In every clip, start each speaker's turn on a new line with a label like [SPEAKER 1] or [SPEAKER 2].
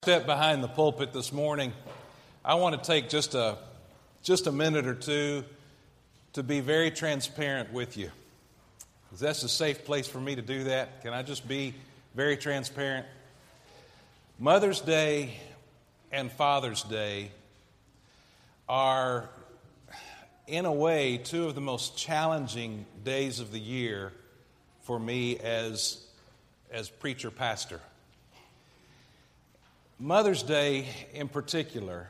[SPEAKER 1] Step behind the pulpit this morning, I want to take just a minute or two to be very transparent with you. Is that a safe place for me to do that? Can I just be very transparent? Mother's Day and Father's Day are, in a way, two of the most challenging days of the year for me as preacher pastor. Mother's Day in particular,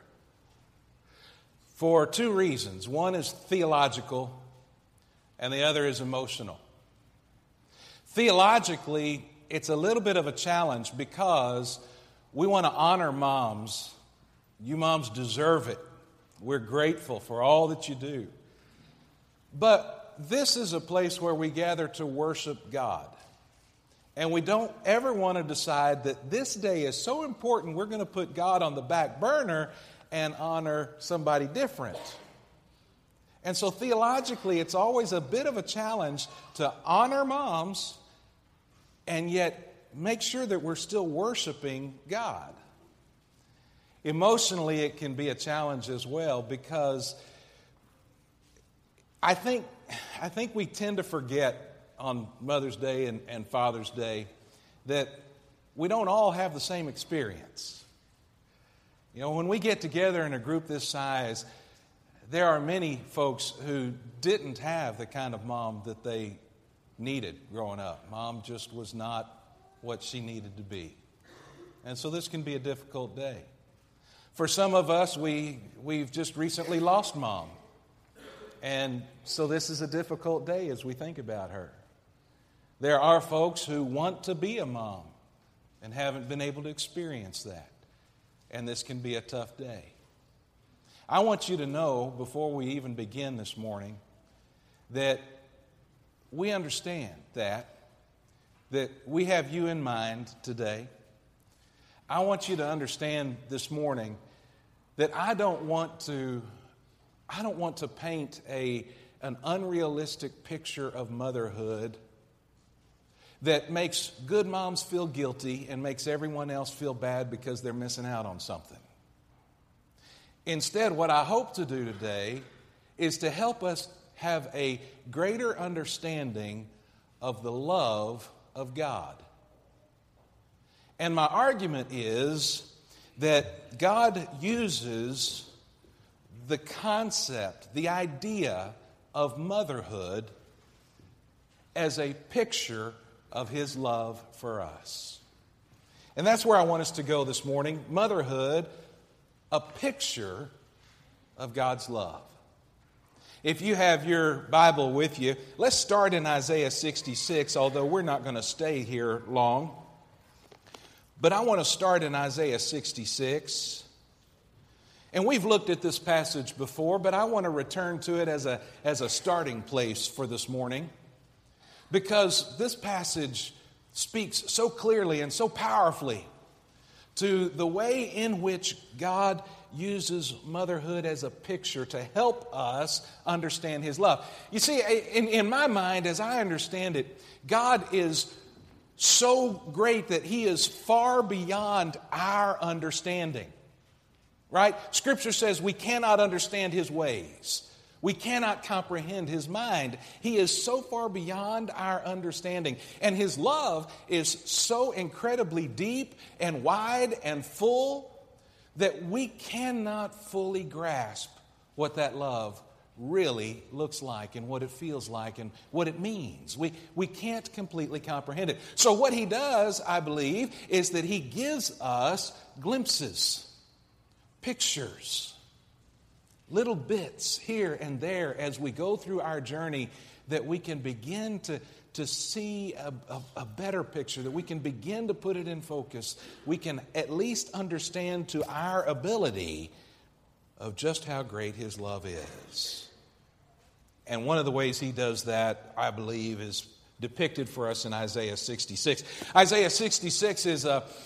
[SPEAKER 1] for two reasons. One is theological, and the other is emotional. Theologically, it's a little bit of a challenge because we want to honor moms. You moms deserve it. We're grateful for all that you do. But this is a place where we gather to worship God. And we don't ever want to decide that this day is so important we're going to put God on the back burner and honor somebody different. And so theologically, it's always a bit of a challenge to honor moms and yet make sure that we're still worshiping God. Emotionally, it can be a challenge as well because I think we tend to forget on Mother's Day and Father's Day that we don't all have the same experience. You know, when we get together in a group this size, there are many folks who didn't have the kind of mom that they needed growing up. Mom just was not what she needed to be. And so this can be a difficult day. For some of us, we've just recently lost Mom. And so this is a difficult day as we think about her. There are folks who want to be a mom and haven't been able to experience that. And this can be a tough day. I want you to know, before we even begin this morning, that we understand that we have you in mind today. I want you to understand this morning that I don't want to paint an unrealistic picture of motherhood that makes good moms feel guilty and makes everyone else feel bad because they're missing out on something. Instead, what I hope to do today is to help us have a greater understanding of the love of God. And my argument is that God uses the concept, the idea of motherhood as a picture of His love for us. And that's where I want us to go this morning. Motherhood, a picture of God's love. If you have your Bible with you, let's start in Isaiah 66, although we're not going to stay here long. But I want to start in Isaiah 66. And we've looked at this passage before, but I want to return to it as a starting place for this morning. Because this passage speaks so clearly and so powerfully to the way in which God uses motherhood as a picture to help us understand His love. You see, in my mind, as I understand it, God is so great that He is far beyond our understanding. Right? Scripture says we cannot understand His ways. We cannot comprehend His mind. He is so far beyond our understanding. And His love is so incredibly deep and wide and full that we cannot fully grasp what that love really looks like and what it feels like and what it means. We can't completely comprehend it. So what He does, I believe, is that He gives us glimpses, pictures, little bits here and there as we go through our journey that we can begin to see a better picture, that we can begin to put it in focus. We can at least understand to our ability of just how great His love is. And one of the ways He does that, I believe, is depicted for us in Isaiah 66. Isaiah 66 is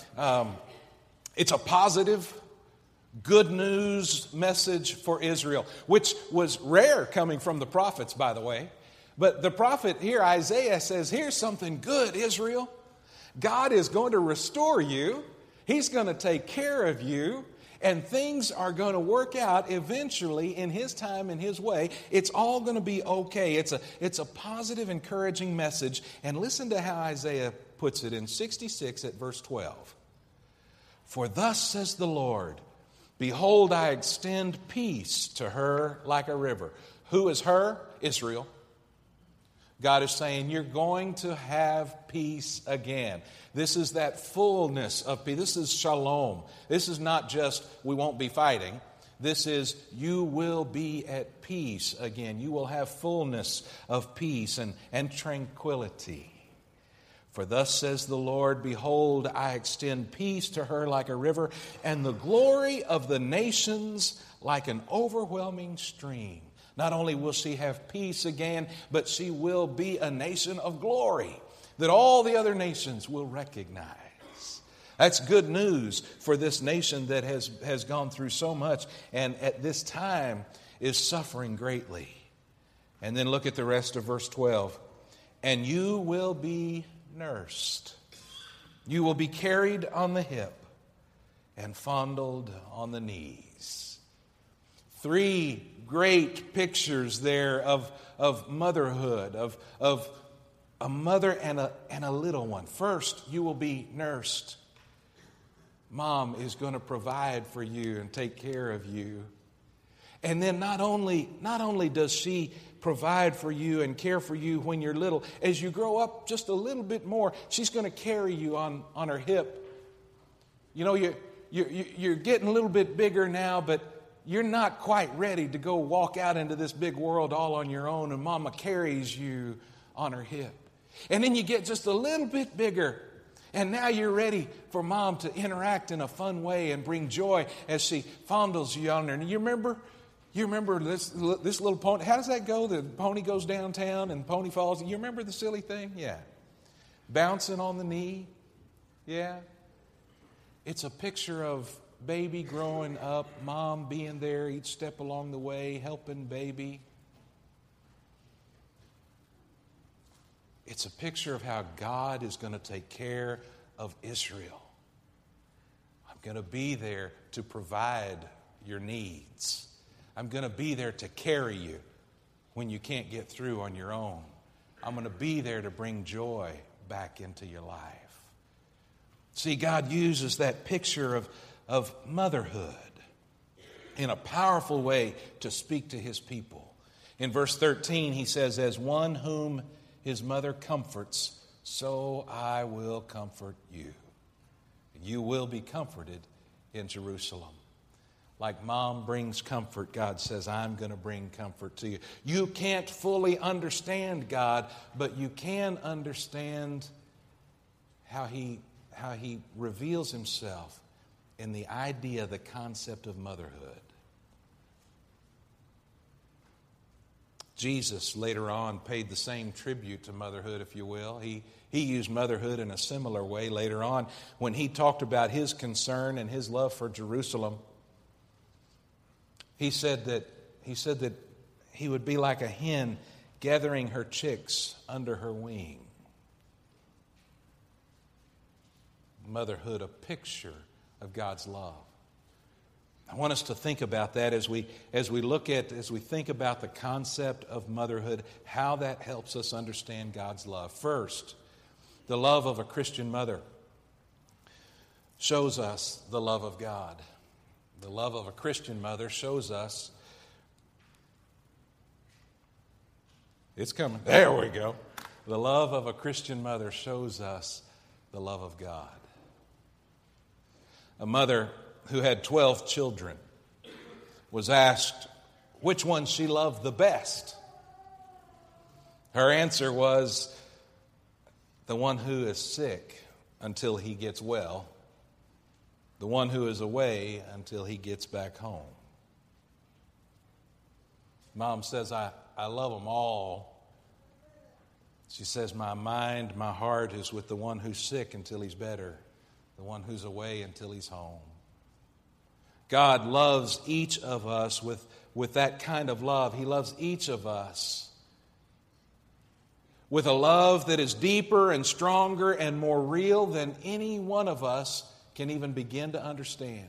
[SPEAKER 1] it's a positive, good news message for Israel, which was rare coming from the prophets, by the way. But the prophet here, Isaiah, says, here's something good, Israel. God is going to restore you. He's going to take care of you, and things are going to work out eventually in His time and His way. It's all going to be okay. It's a positive, encouraging message. And listen to how Isaiah puts it in 66 at verse 12. For thus says the Lord, behold, I extend peace to her like a river. Who is her? Israel. God is saying, you're going to have peace again. This is that fullness of peace. This is shalom. This is not just we won't be fighting. This is you will be at peace again. You will have fullness of peace and tranquility. For thus says the Lord, behold, I extend peace to her like a river, and the glory of the nations like an overwhelming stream. Not only will she have peace again, but she will be a nation of glory that all the other nations will recognize. That's good news for this nation that has gone through so much and at this time is suffering greatly. And then look at the rest of verse 12. And you will be nursed. You will be carried on the hip and fondled on the knees. 3 great pictures there of motherhood, of a mother and a little one. First, you will be nursed. Mom is going to provide for you and take care of you. And then not only does she provide for you and care for you when you're little, as you grow up just a little bit more, she's going to carry you on her hip. You know, you're getting a little bit bigger now, but you're not quite ready to go walk out into this big world all on your own, and Mama carries you on her hip. And then you get just a little bit bigger, and now you're ready for Mom to interact in a fun way and bring joy as she fondles you on her. And you remember this little pony? How does that go? The pony goes downtown and the pony falls. You remember the silly thing? Yeah. Bouncing on the knee. Yeah. It's a picture of baby growing up, Mom being there each step along the way, helping baby. It's a picture of how God is going to take care of Israel. I'm going to be there to provide your needs. I'm going to be there to carry you when you can't get through on your own. I'm going to be there to bring joy back into your life. See, God uses that picture of motherhood in a powerful way to speak to His people. In verse 13, He says, as one whom his mother comforts, so I will comfort you. You will be comforted in Jerusalem. Like Mom brings comfort, God says, I'm going to bring comfort to you. You can't fully understand God, but you can understand how He reveals Himself in the idea, the concept of motherhood. Jesus later on paid the same tribute to motherhood, if you will. He used motherhood in a similar way later on when He talked about His concern and His love for Jerusalem. He said that He would be like a hen gathering her chicks under her wing. Motherhood, a picture of God's love. I want us to think about that as we think about the concept of motherhood, how that helps us understand God's love. First, the love of a Christian mother shows us the love of God. The love of a Christian mother shows us. It's coming. There we go. The love of a Christian mother shows us the love of God. A mother who had 12 children was asked which one she loved the best. Her answer was the one who is sick until he gets well, the one who is away until he gets back home. Mom says, I love them all. She says, my mind, my heart is with the one who's sick until he's better, the one who's away until he's home. God loves each of us with that kind of love. He loves each of us with a love that is deeper and stronger and more real than any one of us can even begin to understand.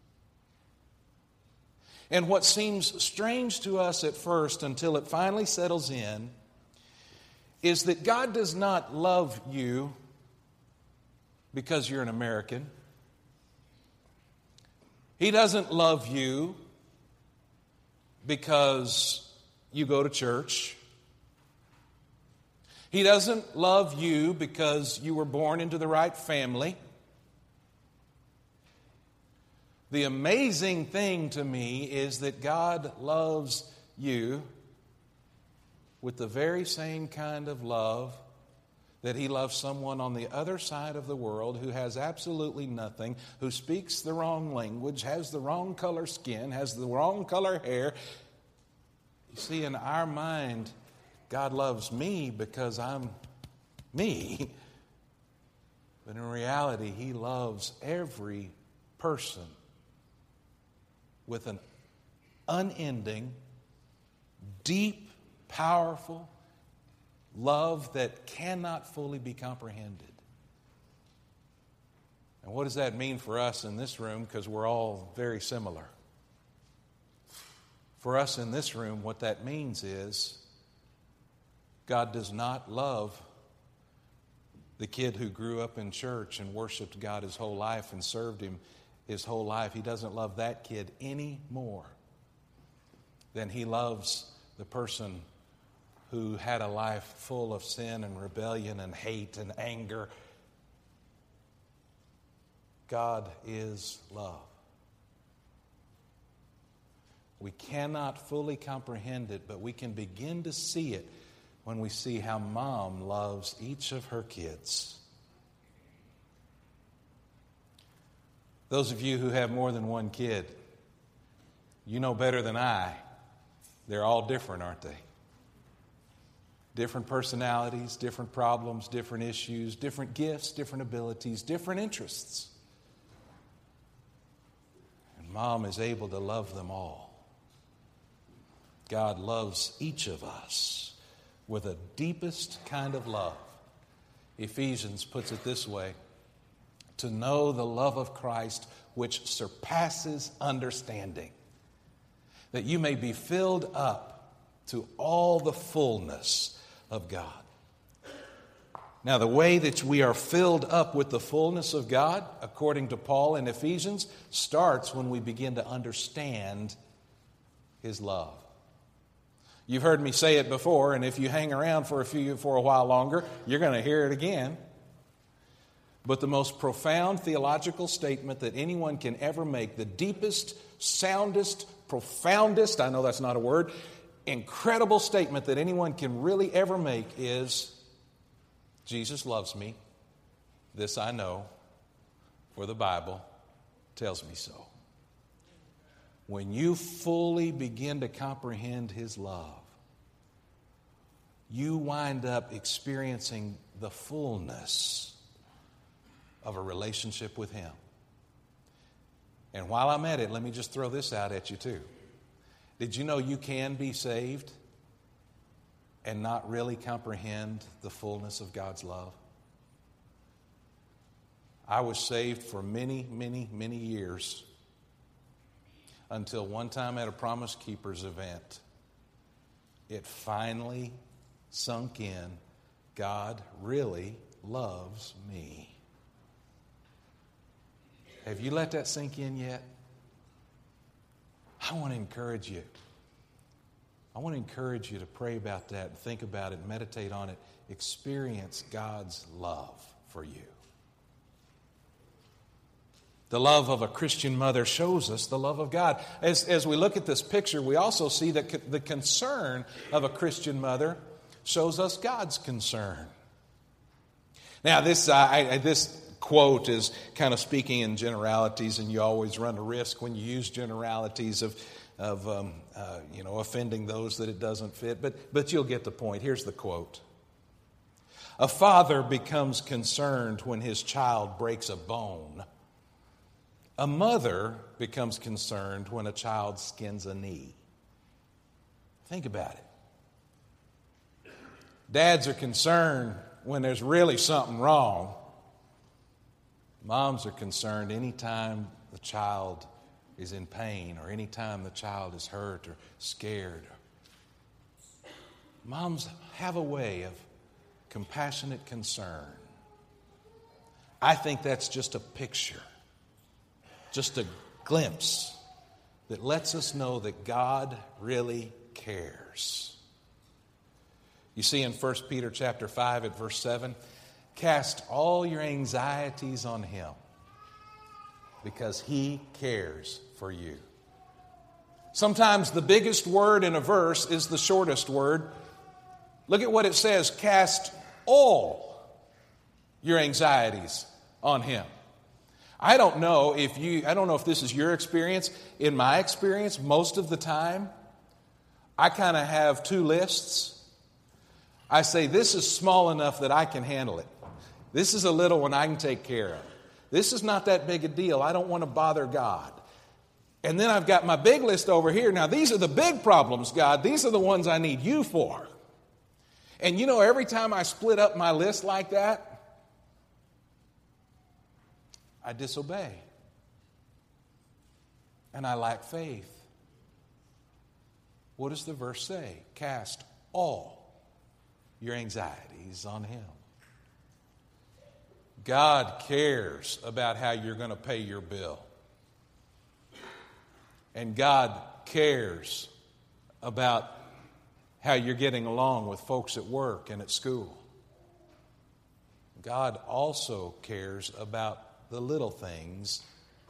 [SPEAKER 1] And what seems strange to us at first until it finally settles in is that God does not love you because you're an American. He doesn't love you because you go to church. He doesn't love you because you were born into the right family. The amazing thing to me is that God loves you with the very same kind of love that He loves someone on the other side of the world who has absolutely nothing, who speaks the wrong language, has the wrong color skin, has the wrong color hair. You see, in our mind, God loves me because I'm me. But in reality, He loves every person with an unending, deep, powerful love that cannot fully be comprehended. And what does that mean for us in this room? Because we're all very similar. For us in this room, what that means is God does not love the kid who grew up in church and worshiped God his whole life and served Him his whole life. He doesn't love that kid any more than He loves the person who had a life full of sin and rebellion and hate and anger. God is love. We cannot fully comprehend it, but we can begin to see it when we see how Mom loves each of her kids. Those of you who have more than one kid, you know better than I, they're all different, aren't they? Different personalities, different problems, different issues, different gifts, different abilities, different interests. And Mom is able to love them all. God loves each of us with a deepest kind of love. Ephesians puts it this way: to know the love of Christ which surpasses understanding, that you may be filled up to all the fullness of God. Now, the way that we are filled up with the fullness of God, according to Paul in Ephesians, starts when we begin to understand His love. You've heard me say it before, and if you hang around for a while longer, you're going to hear it again. But the most profound theological statement that anyone can ever make, the deepest, soundest, profoundest, I know that's not a word, incredible statement that anyone can really ever make is, Jesus loves me. This I know, for the Bible tells me so. When you fully begin to comprehend His love, you wind up experiencing the fullness of a relationship with Him. And while I'm at it, let me just throw this out at you too. Did you know you can be saved and not really comprehend the fullness of God's love? I was saved for many, many, many years until one time at a Promise Keepers event, it finally sunk in. God really loves me. Have you let that sink in yet? I want to encourage you. I want to encourage you to pray about that, think about it, meditate on it, experience God's love for you. The love of a Christian mother shows us the love of God. As we look at this picture, we also see that the concern of a Christian mother shows us God's concern. Now, this quote is kind of speaking in generalities, and you always run a risk when you use generalities of offending those that it doesn't fit. But you'll get the point. Here's the quote: a father becomes concerned when his child breaks a bone. A mother becomes concerned when a child skins a knee. Think about it. Dads are concerned when there's really something wrong. Moms are concerned anytime the child is in pain or anytime the child is hurt or scared. Moms have a way of compassionate concern. I think that's just a picture, just a glimpse that lets us know that God really cares. You see in 1 Peter chapter 5 at verse 7, cast all your anxieties on Him because He cares for you. Sometimes the biggest word in a verse is the shortest word. Look at what it says, cast all your anxieties on Him. I don't know if this is your experience. In my experience, most of the time, I kind of have two lists. I say, this is small enough that I can handle it. This is a little one I can take care of. This is not that big a deal. I don't want to bother God. And then I've got my big list over here. Now, these are the big problems, God. These are the ones I need you for. And you know, every time I split up my list like that, I disobey. And I lack faith. What does the verse say? Cast all your anxieties on Him. God cares about how you're going to pay your bill. And God cares about how you're getting along with folks at work and at school. God also cares about the little things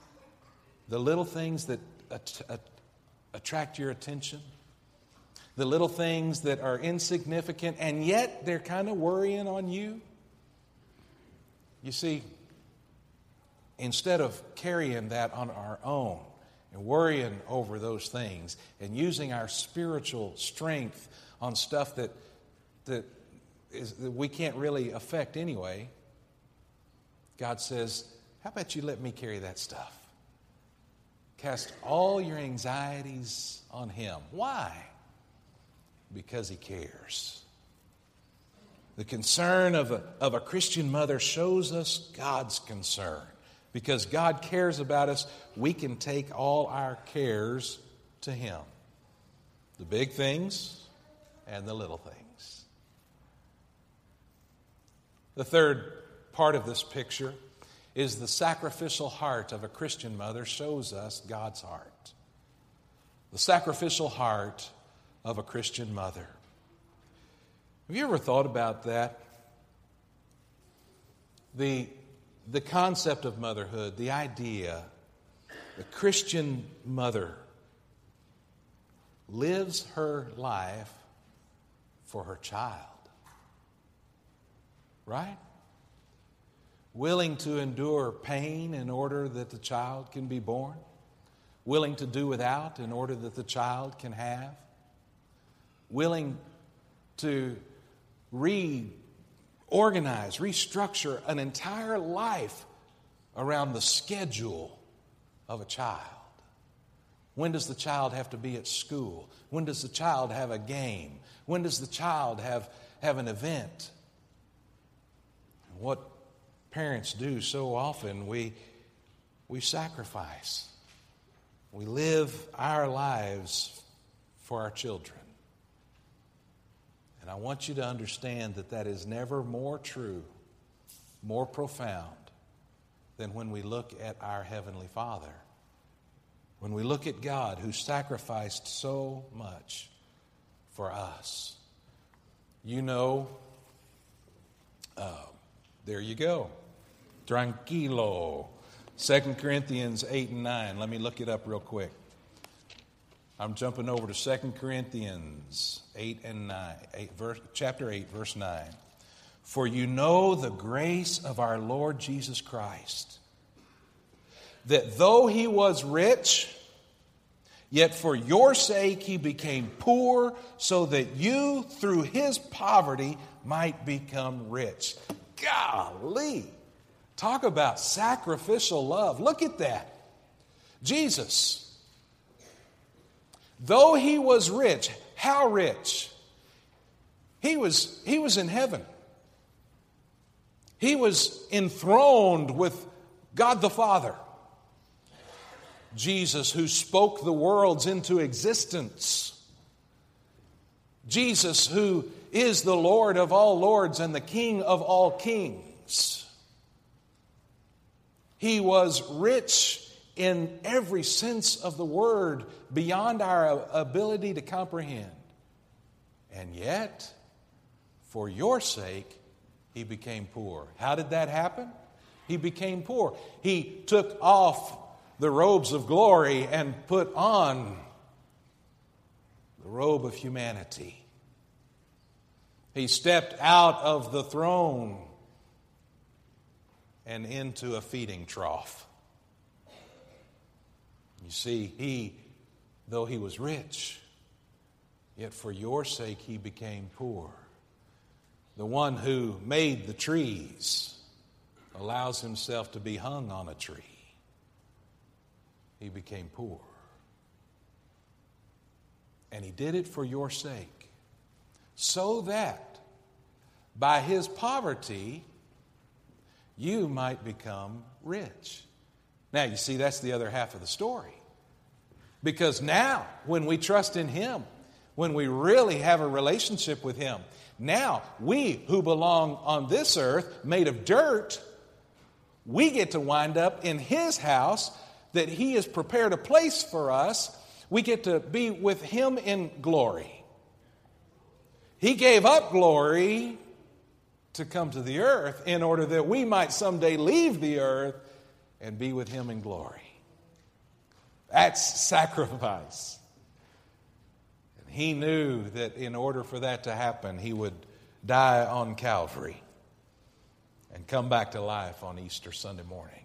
[SPEAKER 1] that attract your attention, the little things that are insignificant, and yet they're kind of worrying on you. You see, instead of carrying that on our own and worrying over those things and using our spiritual strength on stuff that we can't really affect anyway, God says, how about you let me carry that stuff? Cast all your anxieties on Him. Why? Because He cares. The concern of a Christian mother shows us God's concern. Because God cares about us, we can take all our cares to Him. The big things and the little things. The third part of this picture is the sacrificial heart of a Christian mother shows us God's heart. The sacrificial heart of a Christian mother. Have you ever thought about that? The concept of motherhood, the idea, the Christian mother lives her life for her child. Right? Willing to endure pain in order that the child can be born. Willing to do without in order that the child can have. Willing to reorganize, restructure an entire life around the schedule of a child. When does the child have to be at school? When does the child have a game? When does the child have an event? What parents do so often, we sacrifice. We live our lives for our children. And I want you to understand that is never more true, more profound than when we look at our Heavenly Father. When we look at God who sacrificed so much for us. You know, there you go. Tranquilo. 2 Corinthians 8 and 9. Let me look it up real quick. I'm jumping over to 2 Corinthians 8 and 9. Chapter 8, verse 9. For you know the grace of our Lord Jesus Christ, that though He was rich, yet for your sake He became poor, so that you through His poverty might become rich. Golly! Talk about sacrificial love. Look at that. Jesus, though He was rich, how rich? He was in heaven. He was enthroned with God the Father. Jesus, who spoke the worlds into existence. Jesus, who is the Lord of all lords and the King of all kings. He was rich in every sense of the word, beyond our ability to comprehend. And yet, for your sake, He became poor. How did that happen? He became poor. He took off the robes of glory and put on the robe of humanity. He stepped out of the throne and into a feeding trough. You see, though He was rich, yet for your sake He became poor. The one who made the trees allows Himself to be hung on a tree. He became poor. And He did it for your sake, so that by His poverty you might become rich. Now, you see, that's the other half of the story. Because now, when we trust in Him, when we really have a relationship with Him, now we who belong on this earth, made of dirt, we get to wind up in His house that He has prepared a place for us. We get to be with Him in glory. He gave up glory to come to the earth in order that we might someday leave the earth and be with Him in glory. That's sacrifice. And He knew that in order for that to happen, He would die on Calvary and come back to life on Easter Sunday morning.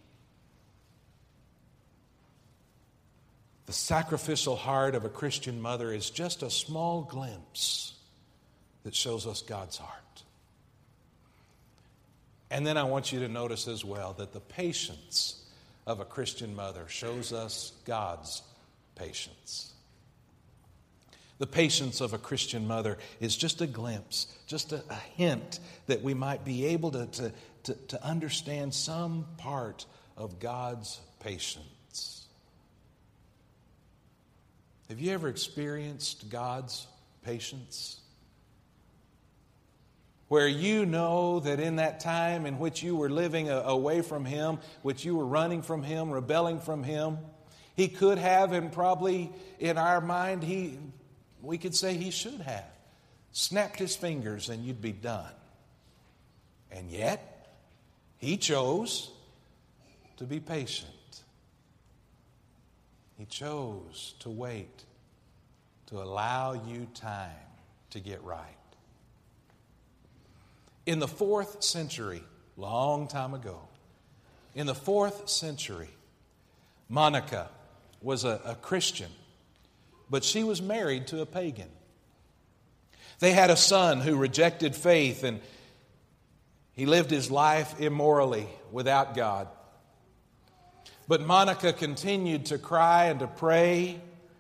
[SPEAKER 1] The sacrificial heart of a Christian mother is just a small glimpse that shows us God's heart. And then I want you to notice as well that the patience of a Christian mother shows us God's patience. The patience of a Christian mother is just a glimpse, just a hint that we might be able to understand some part of God's patience. Have you ever experienced God's patience? Where you know that in that time in which you were living away from Him, which you were running from Him, rebelling from Him, He could have, and probably in our mind, we could say He should have, snapped His fingers and you'd be done. And yet, He chose to be patient. He chose to wait, to allow you time to get right. In the 4th century, long time ago, in the 4th century, Monica was a Christian, but she was married to a pagan. They had a son who rejected faith, and he lived his life immorally without God. But Monica continued to cry and to pray.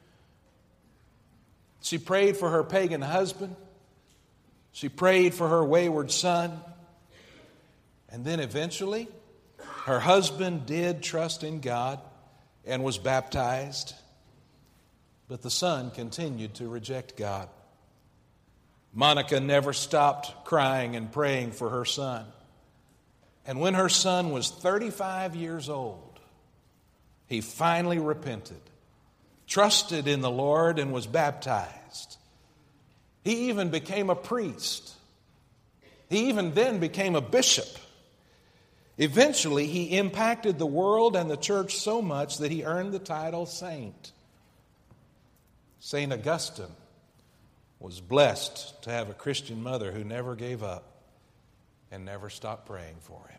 [SPEAKER 1] She prayed for her pagan husband. She prayed for her wayward son. And then eventually, her husband did trust in God and was baptized. But the son continued to reject God. Monica never stopped crying and praying for her son. And when her son was 35 years old, he finally repented, trusted in the Lord, and was baptized. He even became a priest. He even then became a bishop. Eventually, he impacted the world and the church so much that he earned the title saint. St. Augustine was blessed to have a Christian mother who never gave up and never stopped praying for him.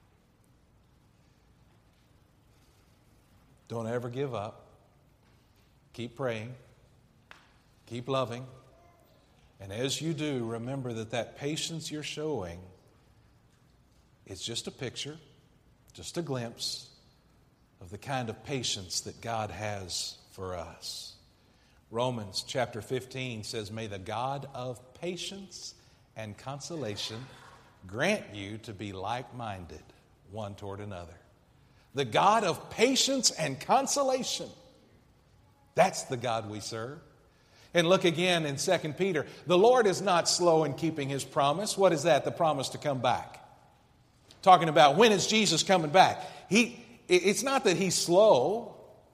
[SPEAKER 1] Don't ever give up. Keep praying. Keep loving. And as you do, remember that patience you're showing is just a picture, just a glimpse of the kind of patience that God has for us. Romans chapter 15 says, "May the God of patience and consolation grant you to be like-minded one toward another, the God of patience and consolation. That's the God we serve. And look again in 2 Peter. The Lord is not slow in keeping His promise. What is that? The promise to come back. Talking about when is Jesus coming back? It's not that He's slow.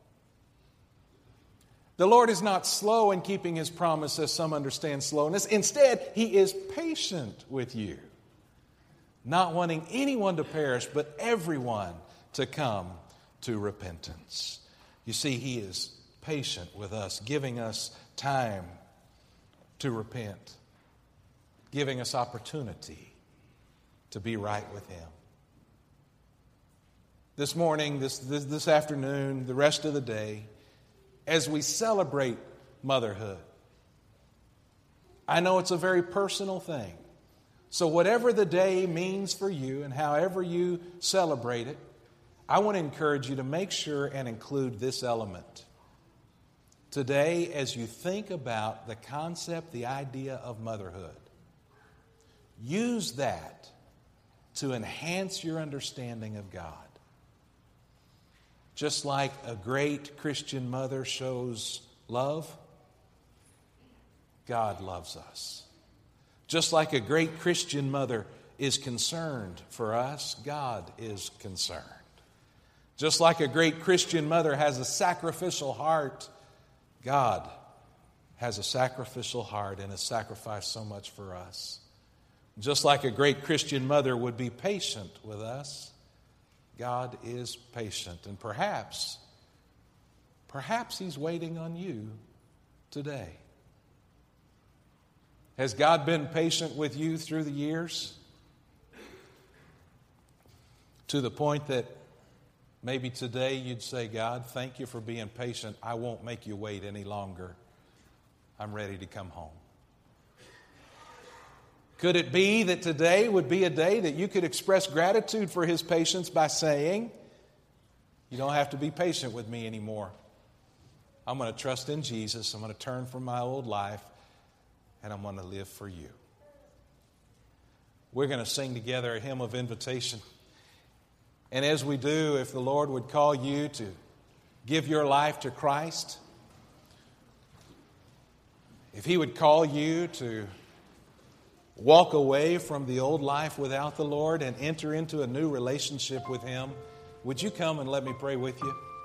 [SPEAKER 1] The Lord is not slow in keeping His promise as some understand slowness. Instead, He is patient with you, not wanting anyone to perish, but everyone to come to repentance. You see, He is patient with us, giving us time to repent, giving us opportunity to be right with Him. This morning, this afternoon, the rest of the day, as we celebrate motherhood, I know it's a very personal thing. So whatever the day means for you and however you celebrate it, I want to encourage you to make sure and include this element. Today, as you think about the concept, the idea of motherhood, use that to enhance your understanding of God. Just like a great Christian mother shows love, God loves us. Just like a great Christian mother is concerned for us, God is concerned. Just like a great Christian mother has a sacrificial heart, God has a sacrificial heart and has sacrificed so much for us. Just like a great Christian mother would be patient with us, God is patient. And perhaps He's waiting on you today. Has God been patient with you through the years? To the point that maybe today you'd say, God, thank you for being patient. I won't make you wait any longer. I'm ready to come home. Could it be that today would be a day that you could express gratitude for His patience by saying, you don't have to be patient with me anymore. I'm going to trust in Jesus. I'm going to turn from my old life, and I'm going to live for you. We're going to sing together a hymn of invitation. And as we do, if the Lord would call you to give your life to Christ, if He would call you to walk away from the old life without the Lord and enter into a new relationship with Him, would you come and let me pray with you?